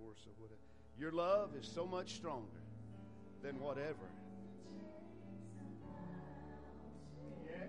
source of whatever. Your love is so much stronger than whatever. Yes.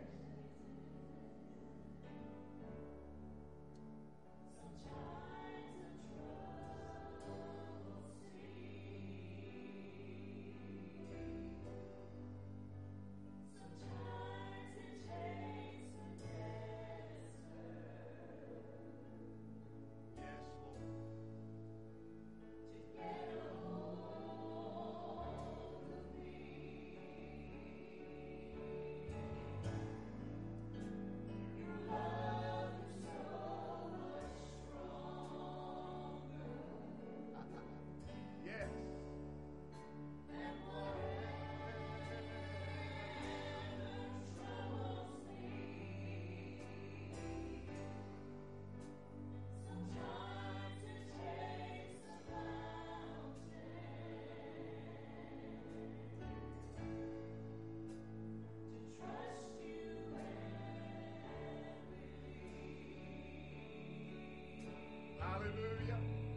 Hallelujah.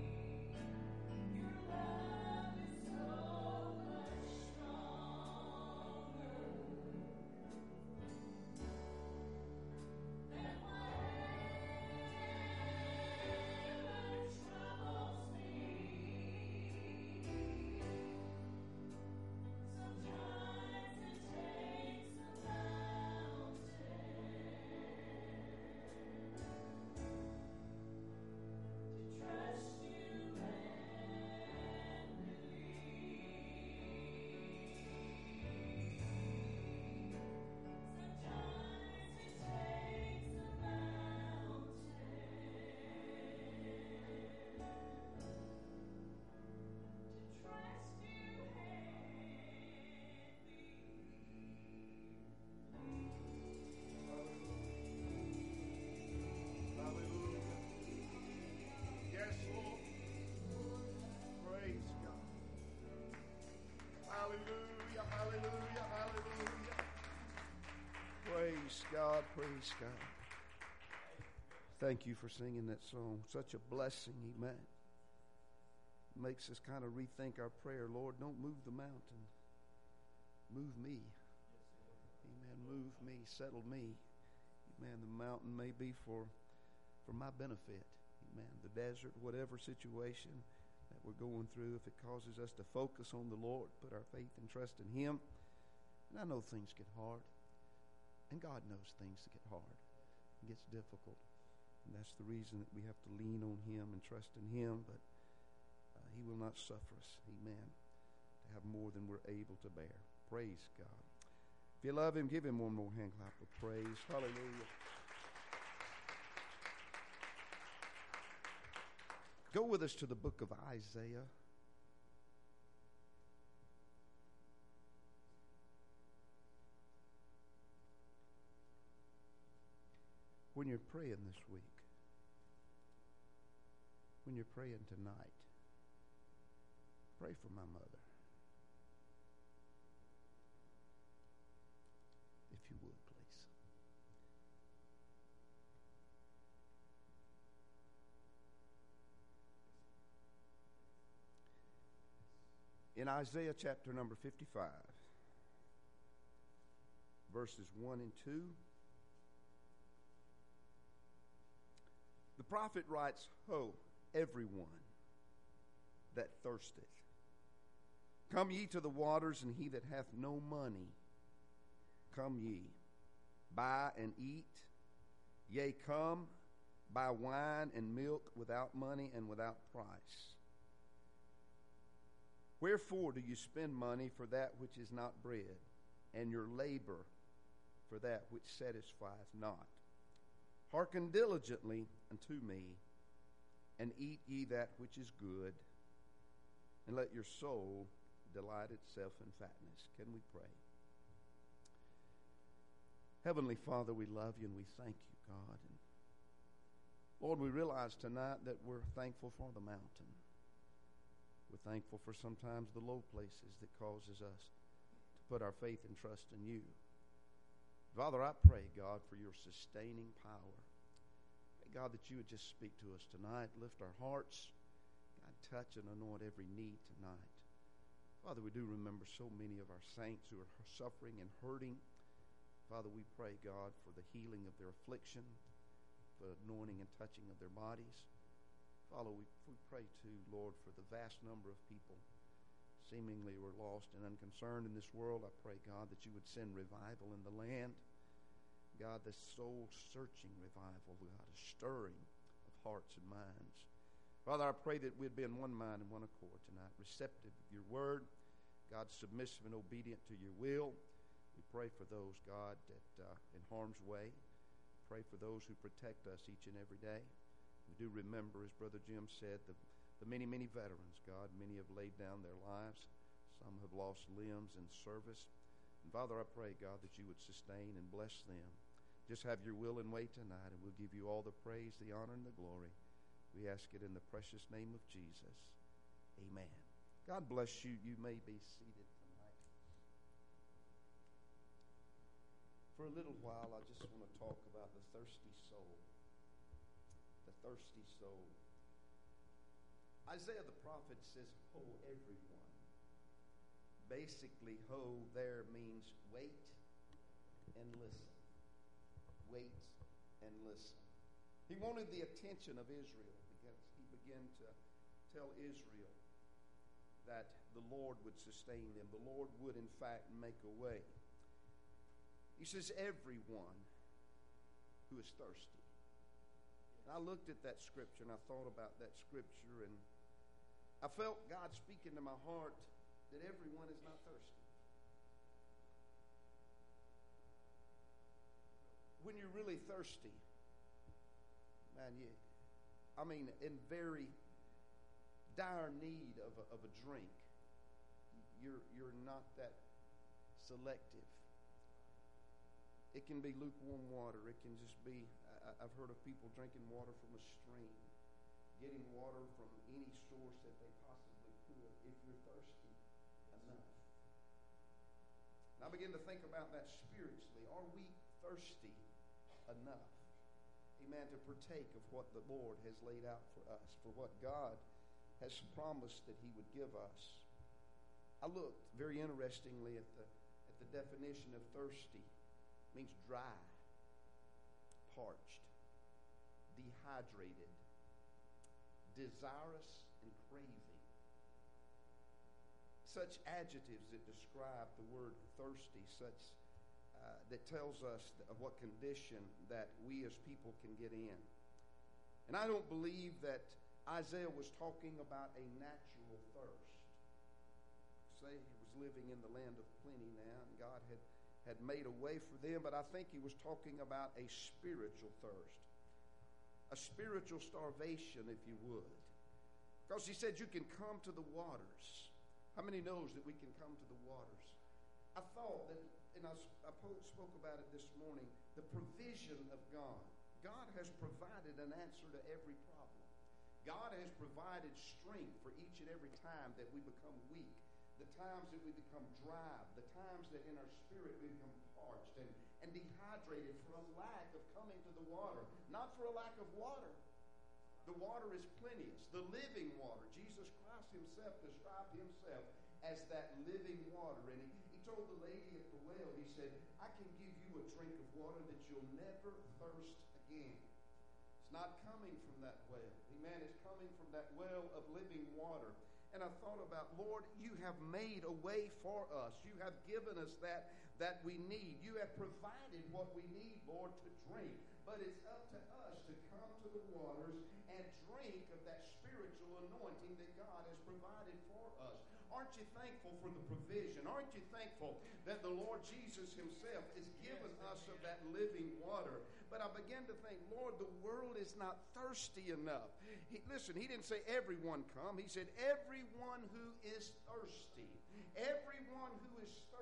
Hallelujah, hallelujah, hallelujah. Praise God, praise God. Thank you for singing that song. Such a blessing, amen. Makes us kind of rethink our prayer. Lord, don't move the mountain. Move me. Amen. Move me, settle me. Amen. The mountain may be for my benefit. Amen. The desert, whatever situation that we're going through, if it causes us to focus on the Lord, put our faith and trust in Him. And I know things get hard. And God knows things get hard. It gets difficult. And that's the reason that we have to lean on Him and trust in Him. But He will not suffer us, amen, to have more than we're able to bear. Praise God. If you love Him, give Him one more hand clap of praise. Hallelujah. Go with us to the book of Isaiah. When you're praying this week, when you're praying tonight, pray for my mother. If you would, please. In Isaiah chapter number 55, verses 1 and 2, the prophet writes, Ho, everyone that thirsteth, come ye to the waters, and he that hath no money, come ye, buy and eat. Yea, come, buy wine and milk without money and without price. Wherefore do you spend money for that which is not bread, and your labor for that which satisfieth not? Hearken diligently unto me, and eat ye that which is good, and let your soul delight itself in fatness. Can we pray? Heavenly Father, we love you and we thank you, God. And Lord, we realize tonight that we're thankful for the mountain. We're thankful for sometimes the low places that causes us to put our faith and trust in you. Father, I pray, God, for your sustaining power. Pray, God, that you would just speak to us tonight, lift our hearts. God, touch and anoint every need tonight. Father, we do remember so many of our saints who are suffering and hurting. Father, we pray, God, for the healing of their affliction, for anointing and touching of their bodies. Father, we pray too, Lord, for the vast number of people seemingly were lost and unconcerned in this world. I pray, God, that you would send revival in the land. God, the soul-searching revival, God, a stirring of hearts and minds. Father, I pray that we'd be in one mind and one accord tonight, receptive of your word, God, submissive and obedient to your will. We pray for those, God, that in harm's way. Pray for those who protect us each and every day. We do remember, as Brother Jim said, the many, many veterans, God. Many have laid down their lives. Some have lost limbs in service. And Father, I pray, God, that you would sustain and bless them. Just have your will and way tonight, and we'll give you all the praise, the honor, and the glory. We ask it in the precious name of Jesus. Amen. God bless you. You may be seated tonight. For a little while, I just want to talk about the thirsty soul. The thirsty soul. Isaiah the prophet says, "Ho, everyone." Basically, ho there means wait and listen. Wait and listen. He wanted the attention of Israel because he began to tell Israel that the Lord would sustain them. The Lord would, in fact, make a way. He says, everyone who is thirsty. And I looked at that scripture and I thought about that scripture, and I felt God speaking to my heart that everyone is not thirsty. When you're really thirsty, man, in very dire need of a drink, you're not that selective. It can be lukewarm water. It can just be, I've heard of people drinking water from a stream, getting water from any source that they possibly could, if you're thirsty enough. And I begin to think about that spiritually. Are we thirsty enough, amen, to partake of what the Lord has laid out for us, for what God has promised that he would give us? I looked very interestingly at the definition of thirsty. It means dry, parched, dehydrated, desirous, and craving. Such adjectives that describe the word thirsty, such that tells us of what condition that we as people can get in. And I don't believe that Isaiah was talking about a natural thirst. Say he was living in the land of plenty now, and God had made a way for them, but I think he was talking about a spiritual thirst, a spiritual starvation, if you would. Because he said you can come to the waters. How many knows that we can come to the waters? I thought that, and I spoke about it this morning, the provision of God. God has provided an answer to every problem. God has provided strength for each and every time that we become weak, the times that we become dry, the times that in our spirit we become parched and dehydrated for a lack of coming to the water. Not for a lack of water. The water is plenteous, the living water. Jesus Christ himself described himself as that living water. And he told the lady at the well, he said, I can give you a drink of water that you'll never thirst again. It's not coming from that well. Amen. It's coming from that well of living water. And I thought about, Lord, you have made a way for us. You have given us that we need. You have provided what we need, Lord, to drink. But it's up to us to come to the waters and drink of that spiritual anointing that God has provided for us. Aren't you thankful for the provision? Aren't you thankful that the Lord Jesus himself has given us of that living water? But I began to think, Lord, the world is not thirsty enough. Listen, he didn't say everyone come. He said everyone who is thirsty. Everyone who is thirsty,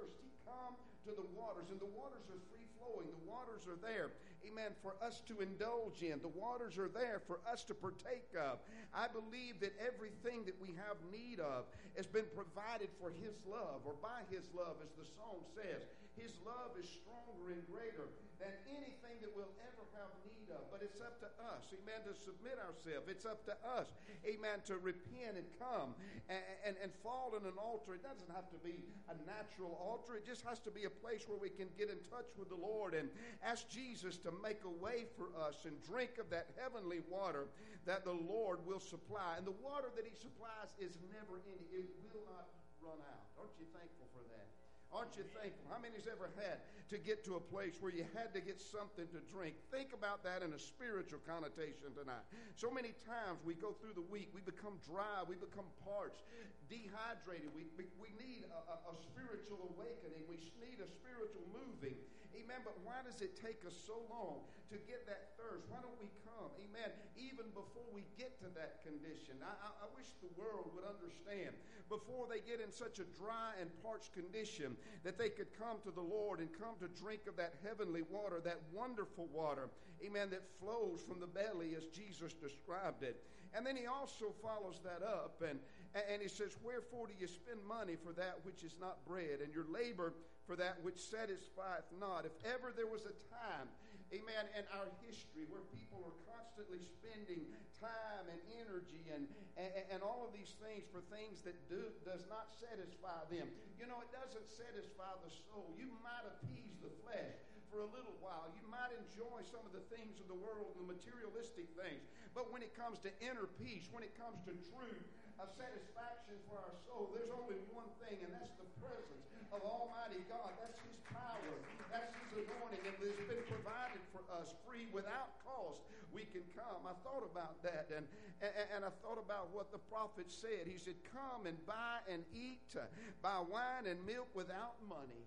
come to the waters, and the waters are free-flowing. The waters are there, amen, for us to indulge in. The waters are there for us to partake of. I believe that everything that we have need of has been provided for His love, or by His love, as the song says. His love is stronger and greater than anything that we'll ever have need of. But it's up to us, amen, to submit ourselves. It's up to us, amen, to repent and come and fall in an altar. It doesn't have to be a natural altar. It just has to be a place where we can get in touch with the Lord and ask Jesus to make a way for us and drink of that heavenly water that the Lord will supply. And the water that He supplies is never ending. It will not run out. Aren't you thankful for that? Aren't you thankful? How many's ever had to get to a place where you had to get something to drink? Think about that in a spiritual connotation tonight. So many times we go through the week, we become dry, we become parched, dehydrated. We need a spiritual awakening. We need a spiritual moving. Amen. But why does it take us so long to get that thirst? Why don't we come? Amen. Even before we get to that condition. I wish the world would understand before they get in such a dry and parched condition that they could come to the Lord and come to drink of that heavenly water, that wonderful water, amen, that flows from the belly as Jesus described it. And then He also follows that up and He says, wherefore do you spend money for that which is not bread, and your labor for that which satisfieth not? If ever there was a time, amen, in our history where people are constantly spending time and energy and all of these things for things that does not satisfy them. You know, it doesn't satisfy the soul. You might appease the flesh for a little while. You might enjoy some of the things of the world, the materialistic things. But when it comes to inner peace, when it comes to true satisfaction for our soul, there's only one thing, and that's the presence of Almighty God. That's His power. That's His anointing. And it's been provided for us free without cost. We can come. I thought about that, and I thought about what the prophet said. He said, come and buy and eat, buy wine and milk without money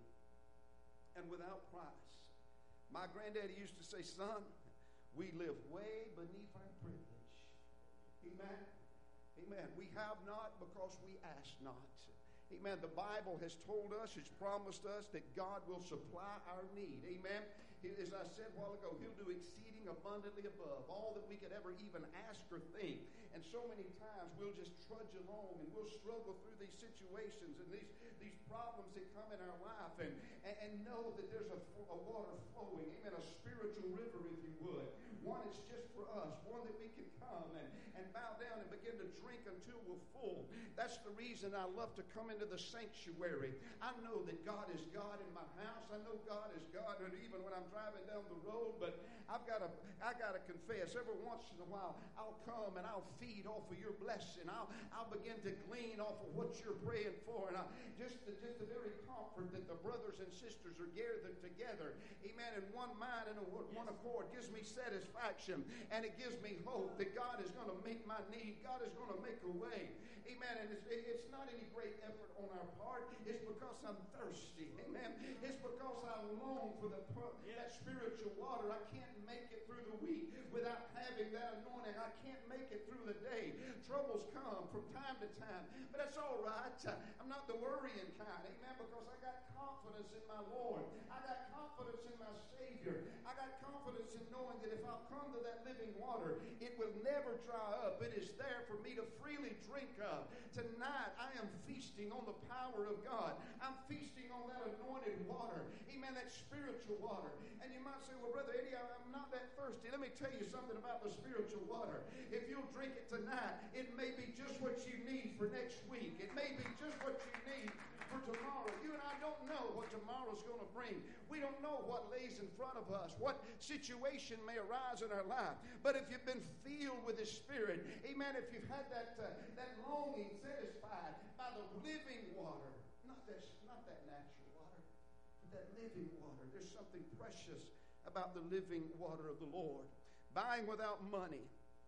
and without price. My granddaddy used to say, son, we live way beneath our privilege. Amen. Amen. We have not because we ask not. Amen. The Bible has told us, it's promised us that God will supply our need. Amen. As I said a while ago, He'll do exceeding abundantly above all that we could ever even ask or think. And so many times we'll just trudge along and we'll struggle through these situations and these problems that come in our life and know that there's a water flowing. Amen. A spiritual river, if you would. One that's just for us. One that we can come and bow down and begin to drink until we're full. That's the reason I love to come into the sanctuary. I know that God is God in my house. I know God is God, and even when I'm driving down the road. But I got to confess, every once in a while, I'll come and I'll feed off of your blessing. I'll begin to glean off of what you're praying for, and just the very comfort that the brothers and sisters are gathered together, amen, in one mind and one accord, gives me satisfaction, and it gives me hope that God is going to meet my need. God is going to make a way. Amen. And it's not any great effort on our part. It's because I'm thirsty. Amen. It's because I long for that spiritual water. I can't make it through the week without having that anointing. I can't make it through the day. Troubles come from time to time. But that's all right. I'm not the worrying kind. Amen. Because I got confidence in my Lord. I got confidence in my Savior. I got confidence in knowing that if I'll come to that living water, it will never dry up. It is there for me to freely drink of. Tonight, I am feasting on the power of God. I'm feasting on that anointed water. Amen, that spiritual water. And you might say, well, Brother Eddie, I'm not that thirsty. Let me tell you something about the spiritual water. If you'll drink it tonight, it may be just what you need for next week. It may be just what you need for tomorrow. You and I don't know what tomorrow's going to bring. We don't know what lays in front of us, what situation may arise in our life. But if you've been filled with His Spirit, amen, if you've had that longing satisfied by the living water, not that natural water, but that living water. There's something precious about the living water of the Lord. Buying without money.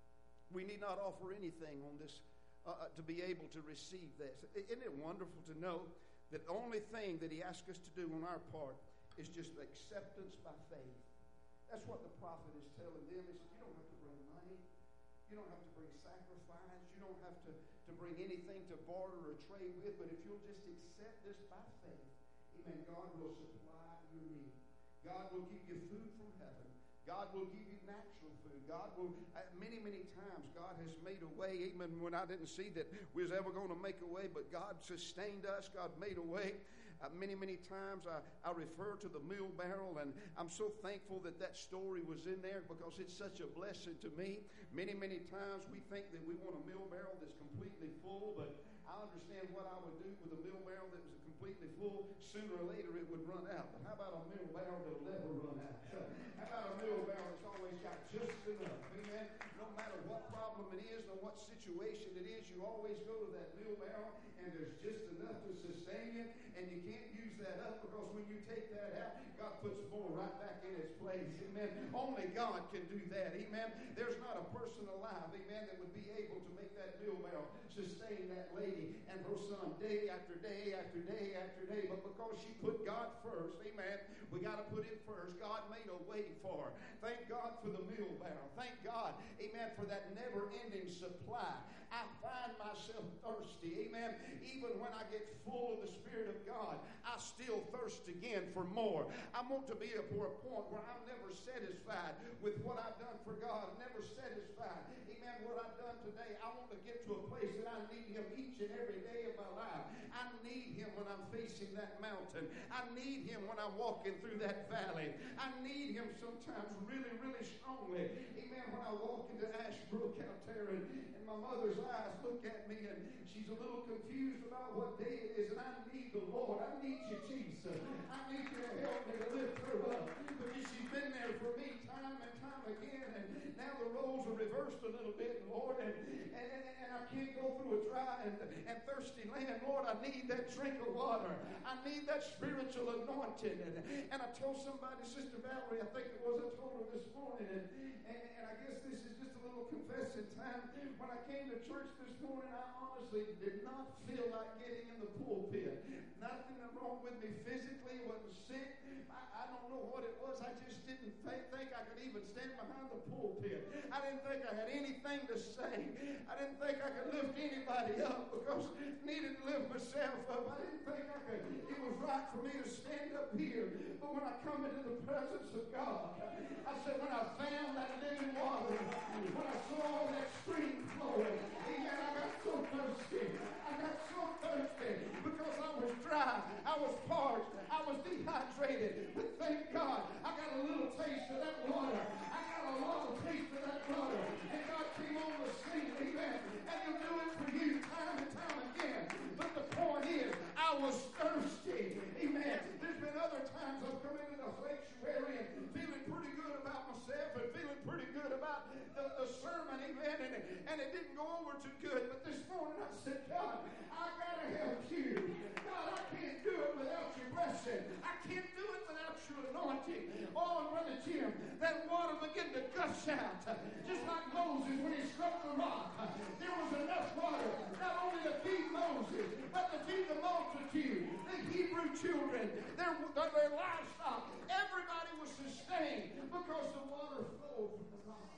We need not offer anything on this to be able to receive this. Isn't it wonderful to know that the only thing that He asks us to do on our part is just acceptance by faith? That's what the prophet is telling them. He said, you don't have to bring money. You don't have to bring sacrifice. You don't have to bring anything to barter or trade with. But if you'll just accept this by faith, Amen. God will supply your need. God will give you food from heaven. God will give you natural food. God will, many, many times, God has made a way, even when I didn't see that we was ever going to make a way, but God sustained us. God made a way. Many, many times I refer to the meal barrel, and I'm so thankful that that story was in there because it's such a blessing to me. Many, many times we think that we want a meal barrel that's completely full, but I understand what I would do with a meal barrel that was completely full. Sooner or later it would run out. But how about a meal barrel that'll never run out? How about a meal barrel that's always got just enough? Amen. No matter what problem it is, or what situation it is, you always go to that meal barrel and there's just enough to sustain you, and you can't use that up because when you take that out, God puts more right back in its place. Amen. Only God can do that. Amen. There's not a person alive, amen, that would be able to make that meal barrel sustain that lady and her son day after day after day after day. But because she put God first, amen, we got to put him first. God made a way for her. Thank God for the meal barrel. Thank God, amen, for that never-ending supply. I find myself thirsty, amen. Even when I get full of the Spirit of God, I still thirst again for more. I want to be for a point where I'm never satisfied with what I've done for God, never satisfied, amen, what I've done today. I want to get to a place that I need him each and every day of my life. I need him when I'm facing that mountain. I need him when I'm walking through that valley. I need him sometimes really, really strongly, amen, when I walk into Ashbrook out there and my mother's eyes look at me and she's a little confused about what day it is, and I need the Lord. I need you, Jesus. I need you to help me to lift her up because she's been there for me time and time again, and now the roles are reversed a little bit, Lord, and I can't go through a dry and thirsty land. Lord, I need that drink of water. I need that spiritual anointing. And I told somebody, Sister Valerie, I think it was, I told her this morning, and I guess this is just a little confessing time. When I came to church this morning, I honestly did not feel like getting in the pulpit. Nothing wrong with me physically. I wasn't sick. I don't know what it was. I just didn't think I could even stand behind the pulpit. I didn't think I had anything to say. I didn't think I could lift anybody up because I needed to lift myself up. I didn't think it was right for me to stand up here. But when I come into the presence of God, I said, when I found that living water, when I saw that stream flowing, amen, I got so thirsty. I got so thirsty because I was dry. I was parched. I was dehydrated. But thank God, I got a little taste of that water. I got a lot of taste of that water. And God came on the scene, amen. And he'll do it for you time and time again. But the point is, I was thirsty. Amen. There's been other times I've come into the sanctuary and feeling pretty good about myself and feeling pretty good about the sermon, amen. And it didn't go over too good. But this morning I said, God, I got to help you. God, I can't do it without your blessing. I can't do it without your anointing. Oh, and Brother Jim, that water began to gush out. Just like Moses when he struck the rock. There was enough water not only to feed Moses, but to feed the multitude, the Hebrew children, their livestock. Everybody was sustained because the water flowed from the rock.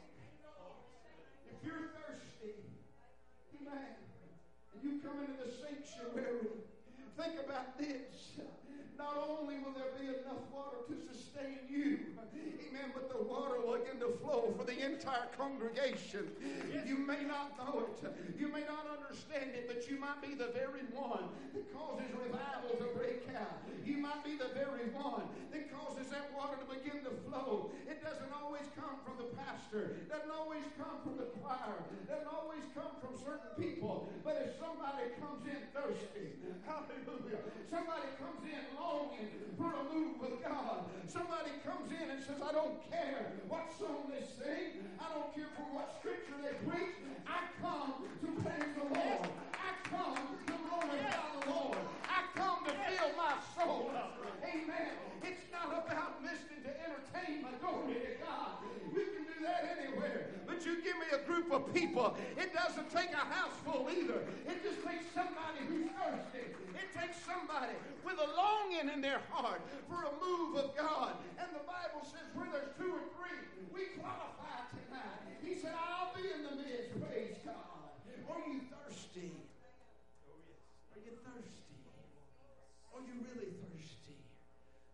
If you're thirsty, amen, and you come into the sanctuary, think about this. Not only will there be enough water to sustain you, amen, but the water will begin to flow for the entire congregation. You may not know it. You may not understand it, but you might be the very one that causes revival to break out. You might be the very one that causes that water to begin to flow. It doesn't always come from the pastor. It doesn't always come from the choir. It doesn't always come from certain people. But if somebody comes in thirsty, hallelujah, somebody comes in longing for a move with God, somebody comes in and says, I don't care what song they sing, I don't care from what scripture they preach, I come to praise the Lord, I come to glorify the Lord, I come to fill my soul up. Amen. It's not about listening to entertainment. Glory to God. You can do that anywhere. But you give me a group of people. It doesn't take a house full either. It just takes somebody who's thirsty. It takes somebody with a longing in their heart for a move of God. And the Bible says where there's two or three, we qualify tonight. He said, I'll be in the midst. Praise God. Are you thirsty? Are you thirsty? Are you really thirsty?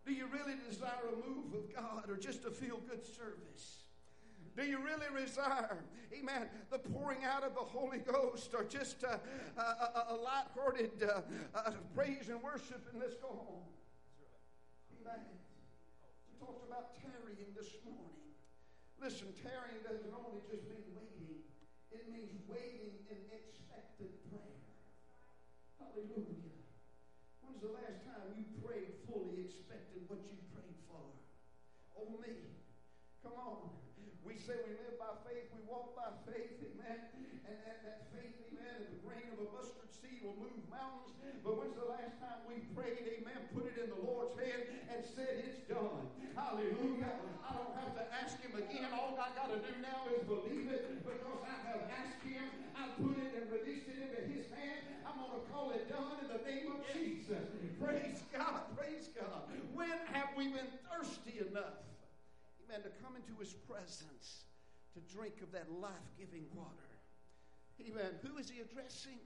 Do you really desire a move of God or just a feel-good service? Do you really desire, amen, the pouring out of the Holy Ghost or just a light-hearted praise and worship and let's go home? Amen. We talked about tarrying this morning. Listen, tarrying doesn't only just mean waiting. It means waiting in expected prayer. Hallelujah. When's the last time you prayed fully expecting what you prayed for? Oh, me. Come on. We say we live by faith, we walk by faith, amen. And that faith, amen, and the grain of a mustard seed will move mountains. But when's the last time we prayed, amen, put it in the Lord's hand and said it's done? Hallelujah. I don't have to ask him again. All I got to do now is believe it because I have asked him. I put it and released it into his hand. I'm going to call it done in the name of Jesus. Praise God. Praise God. When have we been thirsty enough, amen, to come into his presence, to drink of that life-giving water? Amen. Who is he addressing?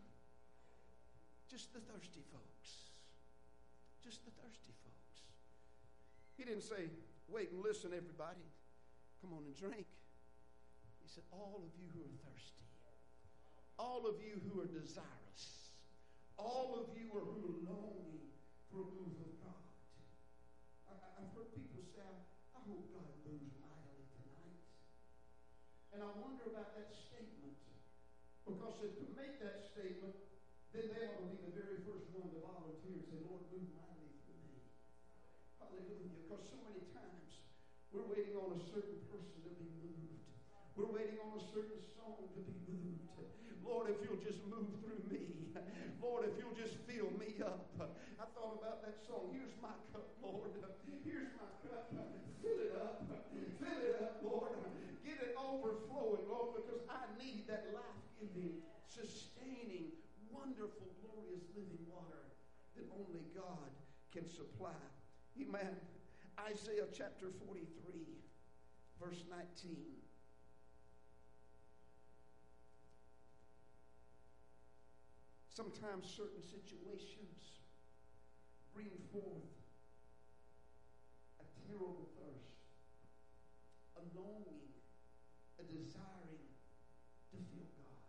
Just the thirsty folks. Just the thirsty folks. He didn't say, wait and listen, everybody. Come on and drink. He said, all of you who are thirsty. All of you who are desirous. All of you who are longing for a move of God. I've heard people say, I hope God moves mightily tonight. And I wonder about that statement. Because to make that statement, then they ought to be the very first one to volunteer and say, Lord, move mightily through me. Hallelujah. Because so many times we're waiting on a certain person to be moved. We're waiting on a certain song to be moved. Lord, if you'll just move through me. Lord, if you'll just fill me up. I thought about that song. Here's my cup, Lord. Here's my cup. Fill it up. Fill it up, Lord. Get it overflowing, Lord, because I need that life-giving, sustaining, wonderful, glorious living water that only God can supply. Amen. Isaiah chapter 43, verse 19. Sometimes certain situations bring forth a terrible thirst, a longing, a desiring to feel God.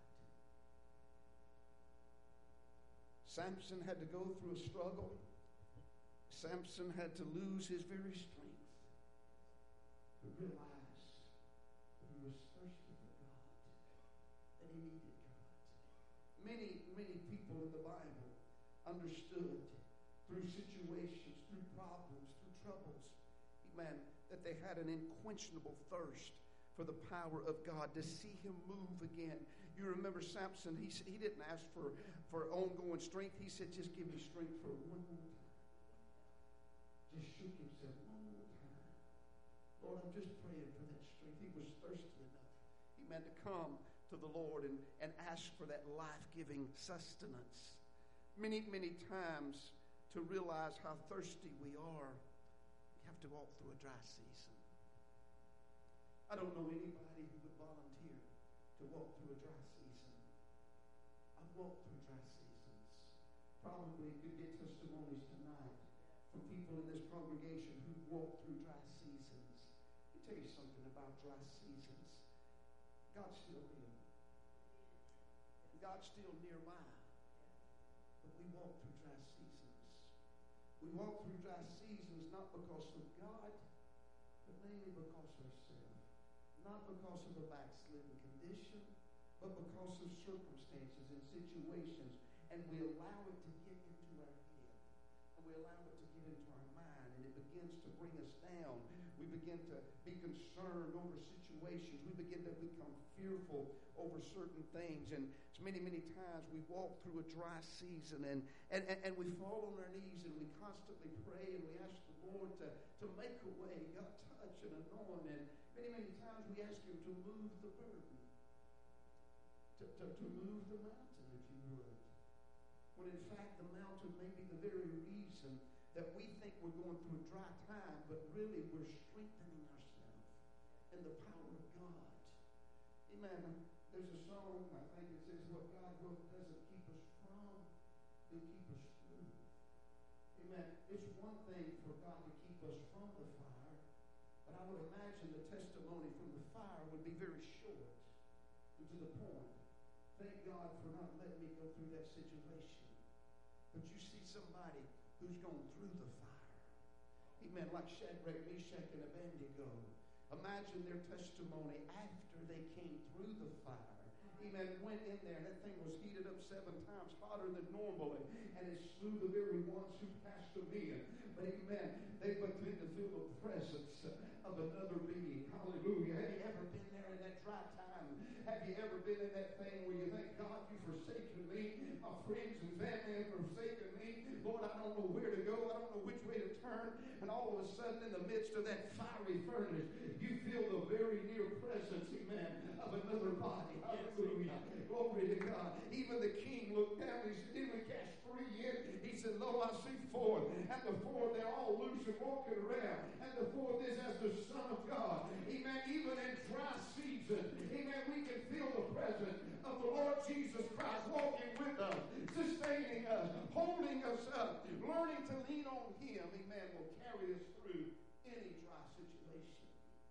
Samson had to go through a struggle. Samson had to lose his very strength to realize that he was thirsty for God, that he needed God. Many people in the Bible understood through situations, through problems, through troubles, amen, that they had an unquenchable thirst for the power of God, to see him move again. You remember Samson, he didn't ask for ongoing strength. He said, just give me strength for one more time. Just shook himself one more time. Lord, I'm just praying for that strength. He was thirsty enough, amen, to come to the Lord and ask for that life-giving sustenance. Many times, to realize how thirsty we are, we have to walk through a dry season. I don't know anybody who would volunteer to walk through a dry season. I've walked through dry seasons. Probably could get testimonies tonight from people in this congregation who've walked through dry seasons. Let me tell you something about dry seasons. God's still here. God's still nearby. But we walk through dry seasons. We walk through dry seasons not because of God, but mainly because of ourselves. Not because of a backslidden condition, but because of circumstances and situations. And we allow it to get into our head. And we allow it to get into our mind. And it begins to bring us down. We begin to be concerned over situations. We begin to become fearful over certain things. And many times we walk through a dry season and we fall on our knees and we constantly pray and we ask the Lord to make a way. God, touch and anoint. And many times we ask him to move the burden, to move the mountain, if you would. When in fact the mountain may be the very reason that we think we're going through a dry time, but really we're strengthening ourselves in the power of God. Amen. There's a song, I think it says, what God doesn't keep us from, he'll keep us through. Amen. It's one thing for God to keep us from the fire. But I would imagine the testimony from the fire would be very short and to the point. Thank God for not letting me go through that situation. But you see somebody who's gone through the fire. Amen. Like Shadrach, Meshach, and Abednego. Imagine their testimony after they came through the fire. Amen. Went in there and that thing was heated up 7 times hotter than normally. And it slew the very ones who passed them in. But amen. They began to feel the presence of another being. Hallelujah. Have you ever been there in that dry time? Have you ever been in that thing where you think, God, you've forsaken me. My friends and family have forsaken me. Lord, I don't know where to go. I don't know which way to turn. And all of a sudden, in the midst of that fiery furnace, you feel the very near presence, amen, of another body. Hallelujah. Glory to God. Even the king looked down. He said, didn't we cast 3 in? He said, lo, I see 4. And the 4, they're all loose and walking around. And the 4th is as the Son of God. Amen. Even in dry season, amen, we can feel the presence of the Lord Jesus Christ walking with us, sustaining us, holding us up, learning to lean on Him, amen, will carry us through any dry situation.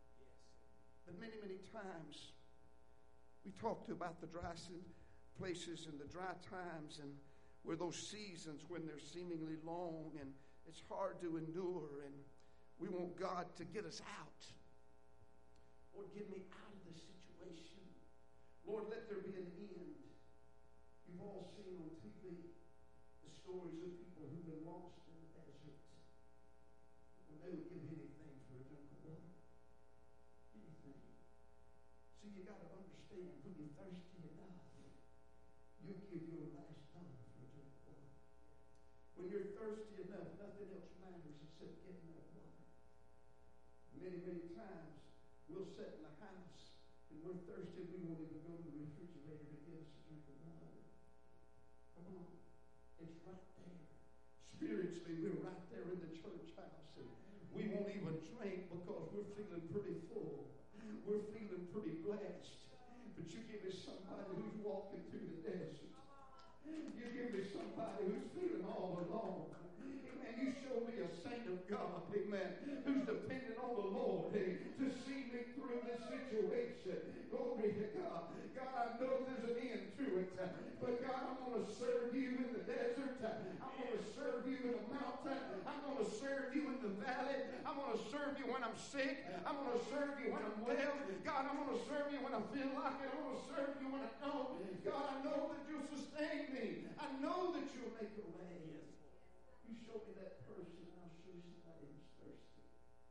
But many, many times, we talked about the dry places and the dry times and where those seasons when they're seemingly long and it's hard to endure and we want God to get us out. Lord, get me out of this situation. Lord, let there be an end. You've all seen on TV the stories of people who've been lost in the desert. Well, they would give anything for a drink of water. Anything. So you got to understand, when you're thirsty enough, you'll give your last dollar for a drink of water. When you're thirsty enough, nothing else matters except getting that water. Many, many times, we'll sit in the house and we're thirsty. We won't even go to the refrigerator to get us a drink of water. Come on. It's right there. Spiritually, we're right there in the church house. And we won't even drink because we're feeling pretty full. We're feeling pretty blessed. But you give me somebody who's walking through the desert. You give me somebody who's feeling all alone. Amen. You show me a saint of God, amen, who's dependent on the Lord, to see me through this situation. Glory to God. God, I know there's an end to it. But God, I'm going to serve you in the desert. I'm going to serve you in the mountain. I'm going to serve you in the valley. I'm going to serve you when I'm sick. I'm going to serve you when I'm well. God, I'm going to serve you when I feel like it. I'm going to serve you when I don't. God, I know that you'll sustain me. I know that you'll make a way. You show me that person, and I'll show you somebody who's thirsty.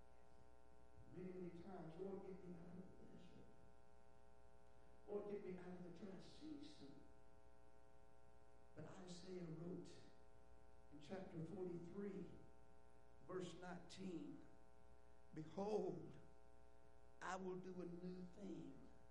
Many, many times, Lord, get me out of the desert. Lord, get me out of the dry season. But Isaiah wrote in chapter 43, verse 19, behold, I will do a new thing.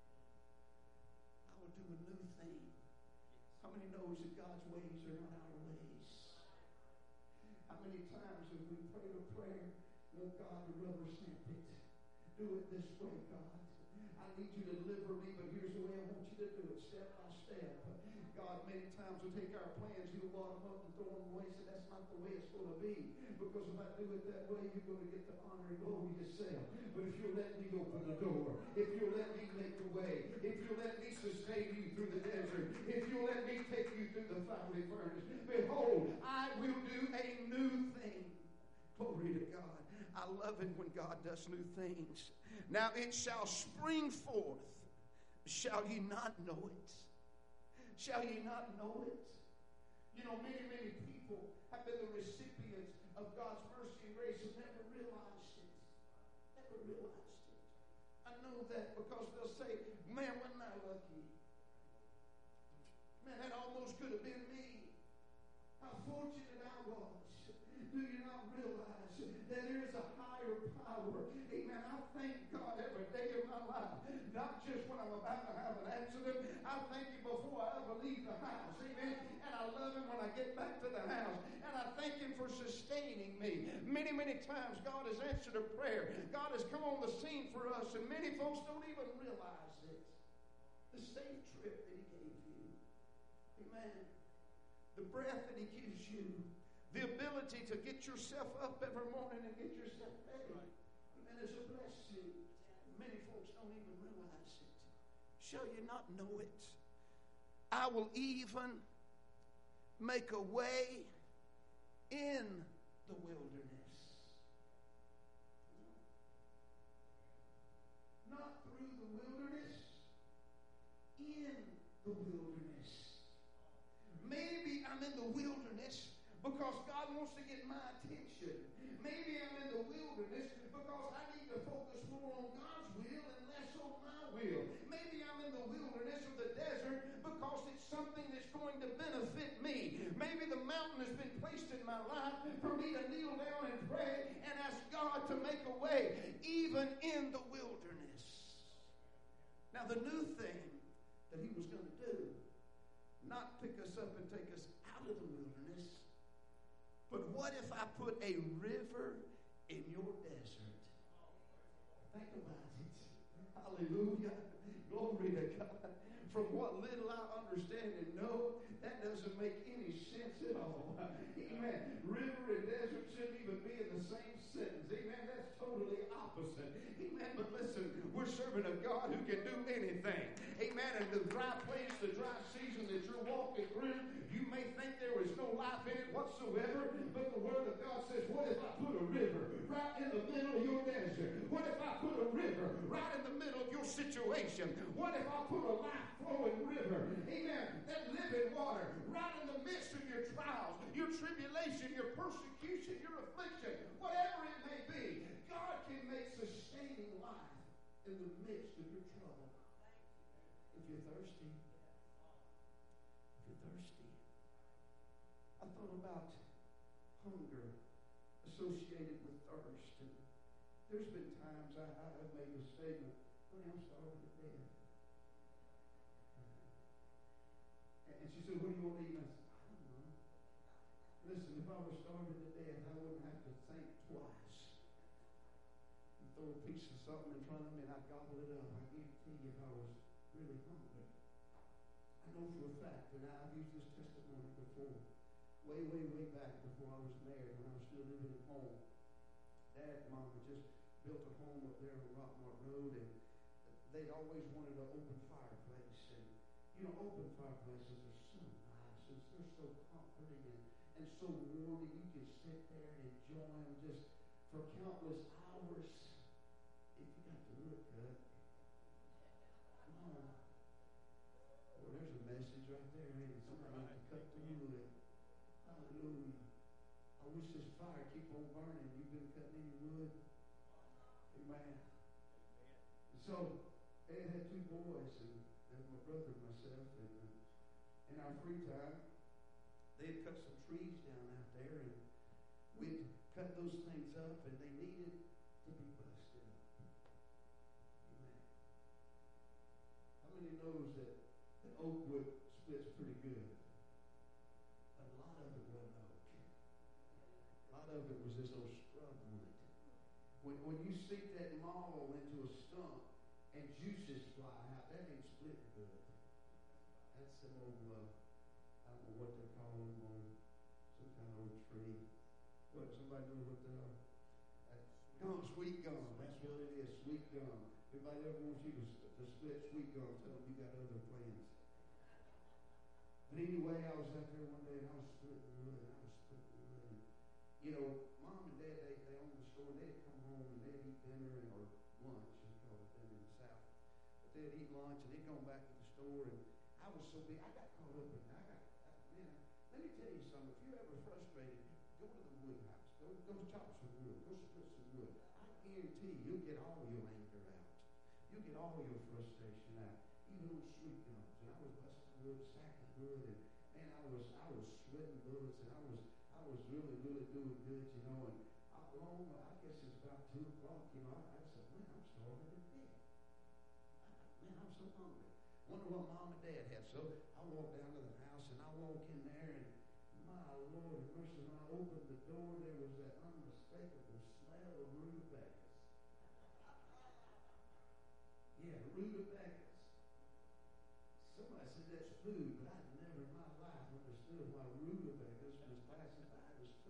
I will do a new thing. How many knows that God's ways are not our ways? How many times have we prayed a prayer, want God to rubber stamp it? Do it this way, God. I need you to deliver me, but here's the way I want you to do it, step by step. God, many times will take our plans, He'll wad them up and throw them away, so that's not the way it's going to be. Because if I do it that way, you're going to get the honor and glory yourself. But if you'll let me open the door, if you'll let me make the way, if you'll let me sustain you through the desert, if you'll let me take you through the fiery furnace, behold, I will do a new thing. Glory to God. I love it when God does new things. Now it shall spring forth. Shall ye not know it? Shall ye not know it? You know, many, many people have been the recipients of God's mercy and grace and never realized it. Never realized it. I know that because they'll say, man, wasn't I lucky? Man, that almost could have been me. How fortunate I was. Do you not realize that there is a higher power? Amen. I thank God every day of my life. Not just when I'm about to have an accident. I thank Him before I ever leave the house. Amen. And I love Him when I get back to the house. And I thank Him for sustaining me. Many, many times God has answered a prayer. God has come on the scene for us. And many folks don't even realize it. The safe trip that He gave you. Amen. The breath that He gives you. The ability to get yourself up every morning and get yourself ready. Amen. Is a blessing. Many folks don't even realize it. Shall you not know it? I will even make a way in the wilderness. Not through the wilderness, in the wilderness. Maybe I'm in the wilderness because God wants to get my attention. Maybe I'm in the wilderness because I need to focus more on God's will and less on my will. Maybe I'm in the wilderness or the desert because it's something that's going to benefit me. Maybe the mountain has been placed in my life for me to kneel down and pray and ask God to make a way, even in the wilderness. Now, the new thing that he was going to do, not pick us up and take us out of the wilderness, but what if I put a river in your desert? Think about it. Hallelujah. Glory to God. From what little I understand and know, that doesn't make any sense at all. Amen. River and desert shouldn't even be in the same sentence. Amen. That's totally opposite. Amen. But listen, we're serving a God who can do anything. Amen. And the dry place, the dry season that you're walking through, you may think there is no life in it whatsoever, but the Word of God says, what if I put a river right in the middle of your desert? What if I put a river right in the middle of your situation? What if I put a life-flowing river, amen, that living water right in the midst of your trials, your tribulation, your persecution, your affliction, whatever it may be? God can make sustaining life in the midst of your trouble. If you're thirsty, I thought about hunger associated with thirst. And there's been times I've made a statement, honey, I'm starving to death. And she said, what do you want to eat? And I said, I don't know. Listen, if I was starving to death, I wouldn't have to think twice. You throw a piece of something in front of me and I'd gobble it up. I guarantee you if I was really hungry. I know for a fact, and I've used this testimony before, way back before I was married, when I was still living at home. Dad and Mom had just built a home up there on Rockmart Road, and they'd always wanted an open fireplace. And, you know, open fireplaces are so nice, and they're so comforting and so warm that you can sit there and enjoy them just for countless hours if you got the wood cut. Come on. Well, there's a message right there, ain't it? Somebody needs to cut the wood. Hallelujah. I wish this fire keep on burning. You've been cutting any wood? Amen. So, Ed had two boys, and my brother and myself, and in our free time, they had cut some trees down out there, and we'd cut those things up, and they needed to be busted up. Amen. How many knows that oak wood splits pretty good? A lot of it wasn't oak. A lot of it was this old scrub wood. When you sink that maul into a stump and juices fly out, that ain't split good. That's some old, I don't know what they call them, some kind of old tree. What, somebody know what they are? Sweet gum. That's what it is, sweet gum. Everybody ever wants you to split sweet gum, tell them you got other plans. But anyway, I was out there one day and I was splitting wood. You know, Mom and Dad, they owned the store, and they'd come home and they'd eat dinner or lunch, we call it dinner in the South. But they'd eat lunch and they'd go back to the store, and I was so big, I got caught up in it. Man, let me tell you something. If you're ever frustrated, go to the wood house. Go chop some wood. Go split some wood. I guarantee you'll get all your anger out. You'll get all your frustration out, even on sweet gums. And I was busting wood, sacking wood, and man, I was sweating bullets, and I was really doing good, you know. And I guess it's about 2 o'clock, you know. I said, man, I'm starving to death. Man, I'm so hungry. Wonder what Mom and Dad had. So I walked down to the house, and I walk in there, and my Lord of mercy, when I opened the door, there was that unmistakable smell of rutabagas. Yeah, rutabagas. Somebody said that's food, but I'd never in my life understood why rutabagas was classified as food.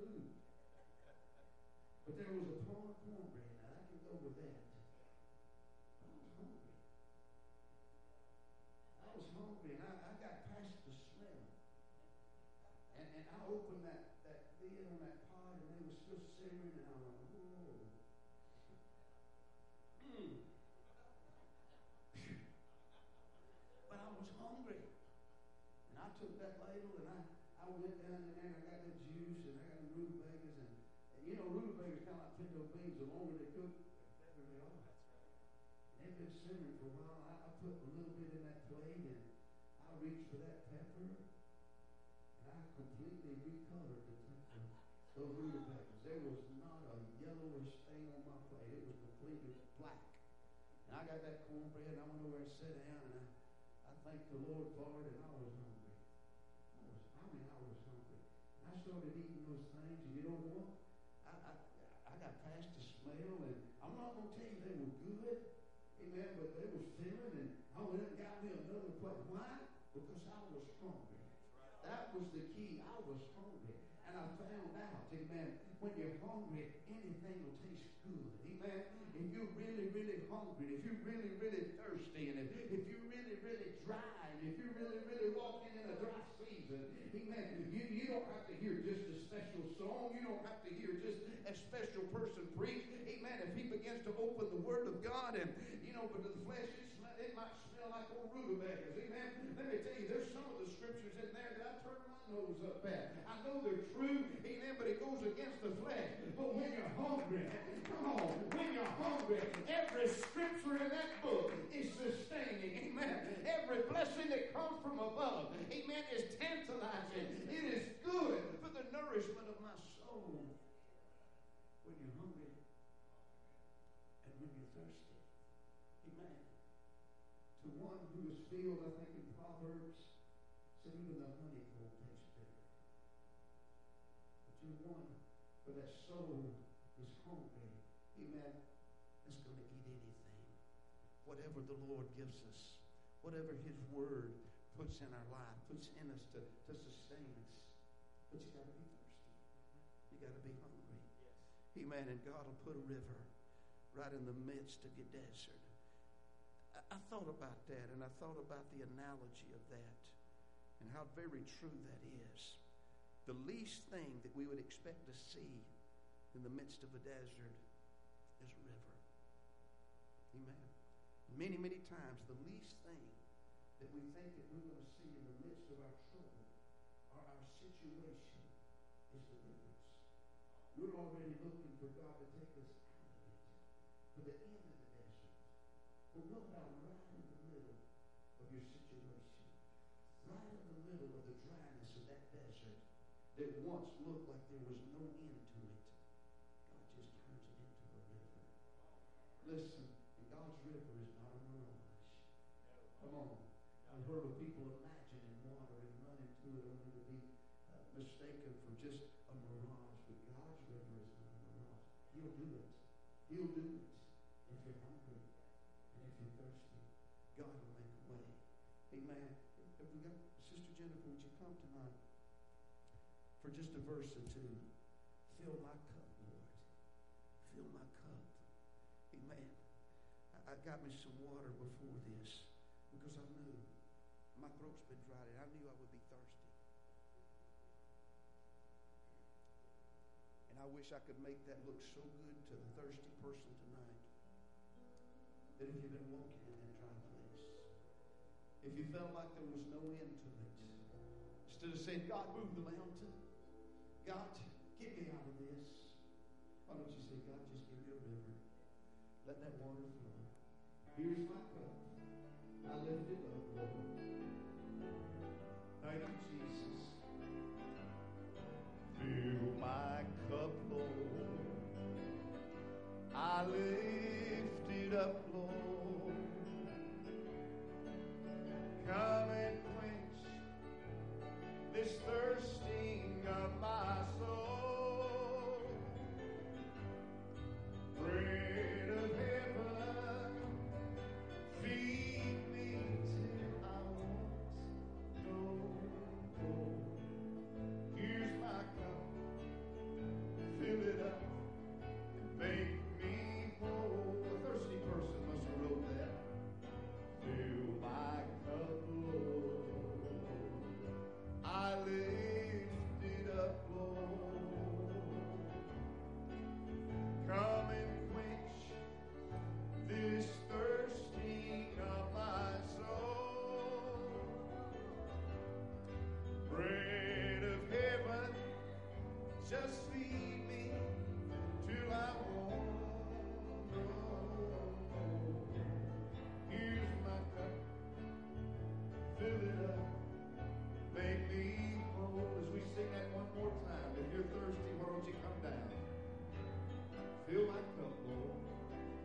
I got past the smell. And I opened that lid on that pot, and they were still simmering, and I went, whoa. But I was hungry. And I took that ladle, and I went down in there, and I got the juice, and I got the rutabagas, and you know, rutabagas kind of like pinto beans. The longer they cook, the better they are. And they've been simmering for a while. I put a little bit in that plate, and I reached for that pepper, and I completely recolored the pepper. Those rutabagas. There was not a yellowish thing on my plate. It was completely black. And I got that cornbread, and I went over and sat down, and I thanked the Lord for it, and I was hungry. I was hungry. And I started eating those things, and you know what? I got past the smell, and I'm not going to tell you they were good, amen, but they were filling, and I went up and got me another plate. Why? Because I was hungry. That was the key. I was hungry. And I found out, amen, when you're hungry, anything will taste good, amen. If you're really, really hungry, if you're really, really thirsty, and if you're really, really dry, and if you're really, really walking in a dry season, amen, you don't have to hear just a special song. You don't have to hear just a special person preach, amen. If he begins to open the Word of God, and, you know, but to the flesh, it might smell like old rutabagas, amen. Let me tell you, there's some of the scriptures in there that I turn my nose up at. I know they're true, amen, but it goes against the flesh. But when you're hungry, come on, when you're hungry, every scripture in that book is sustaining, amen. Every blessing that comes from above, amen, is tantalizing. It is good for the nourishment of my soul. When you're hungry and when you're thirsty, amen. To one who is filled, I think in Proverbs, said even the honeycomb tastes bitter. But you're one for that soul is hungry, amen, that's going to eat anything. Whatever the Lord gives us, whatever his word puts in our life, puts in us to sustain us. But you got to be thirsty. You got to be hungry. Yes. Amen. And God will put a river right in the midst of your desert. I thought about that, and I thought about the analogy of that and how very true that is. The least thing that we would expect to see in the midst of a desert is a river. Amen. Many, many times, the least thing that we think that we're going to see in the midst of our trouble or our situation is the rivers. We're already looking for God to take us out of it, to the end of the desert. But what about right in the middle of your situation? Right in the middle of the dryness of that desert that once looked like there was no end to it, God just turns it into a river. Listen, and God's river is not a mirage. Come on. I've heard of people imagining water and running to it only to be mistaken for just a mirage. But God's river is not a mirage. He'll do it. He'll do it if you're hungry and if you're thirsty. God will make a way. Amen. Have we got Sister Jennifer? Would you come tonight for just a verse or two? Fill my cup, Lord. Fill my cup. Amen. I got me some water before this because I knew my throat's been dried and I knew I would be thirsty. And I wish I could make that look so good to the thirsty person tonight that if you've been walking in that dry place, if you felt like there was no end to it, instead of saying, God, move the mountain, God, get me out of this, why don't you say, God, just give me a river. Let that water flow. Here's my cup. I lift it up, Lord. Thank you, Jesus. Fill my cup, Lord. I lift it up, Lord. Come and quench this thirsting of my soul. Bread of heaven, feed me till I want no more. made up.